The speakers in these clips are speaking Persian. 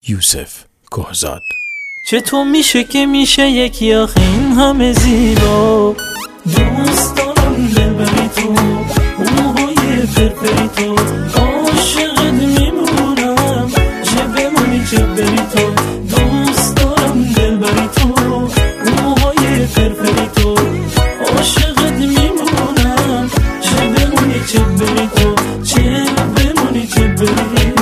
یوسف کهزاد. چطور میشه که میشه یکی آخه این همه زیبا؟ دوست دارم دلبری تو، اون موهای فرفری تو، عاشقت میمونم چه بمونی چه بری تو. دوست دارم دلبری تو، اون موهای فرفری تو، عاشقت میمونم چه بمونی چه بری تو، چه بمونی چه بری تو.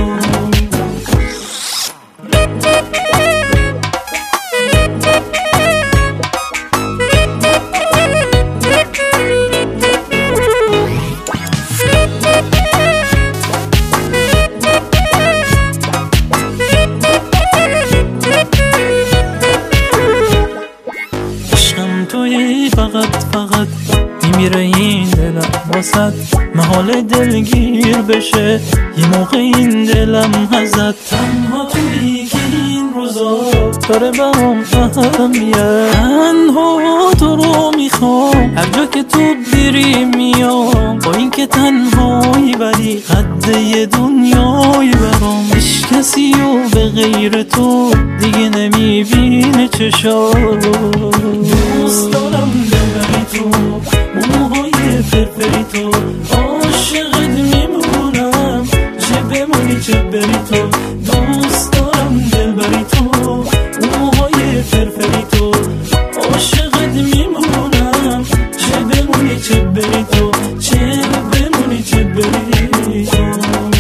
توی فقط میمیره این دلم واسد، محال دلگیر بشه یه موقع این دلم ازت. تنها توی که این روزا داره برام اهمیت، تنها تو رو میخوام هر جا که تو بیری میام، با این که تنهایی ولی قد یه دنیایی برام. هیچ کسی و به غیر تو دیگه نمیبینه چشام. دوست دارم دلبری تو، موهای فرفری تو، عاشقت میمونم چه بمونی چه بری تو. دوست دارم دلبری تو، موهای فرفری تو، عاشقت میمونم چه بمونی چه بری تو، چه بمونی چه بری تو.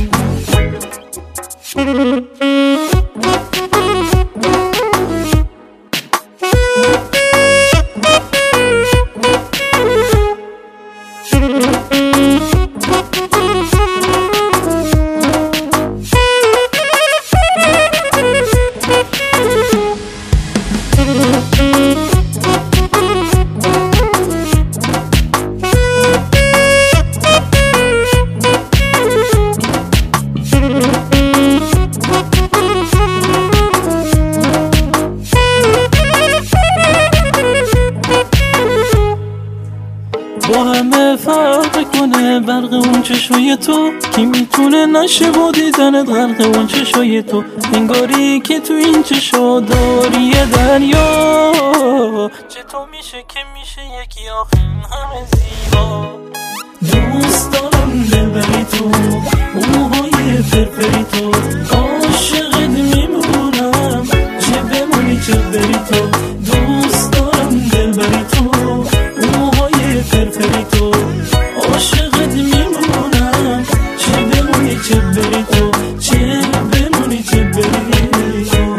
با همه فرق کنه برق اون چشای تو، کی میتونه نشه با دیدنت غرق اون چشای تو. انگاری که تو این چشا داری یه دریا. چطور میشه که میشه یکی آخه این همه زیبا؟ دوست دارم دلبری تو، اون موهای فرفری تو، عاشقت میمونم چه بمونی چه بری تو. دوست دارم دلبری تو، اون موهای فرفری تو، عاشقت میمونم چه بمونی چه بری تو، چه بمونی چه بری تو.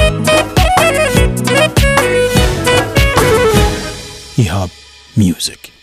ایهاب میوزیک.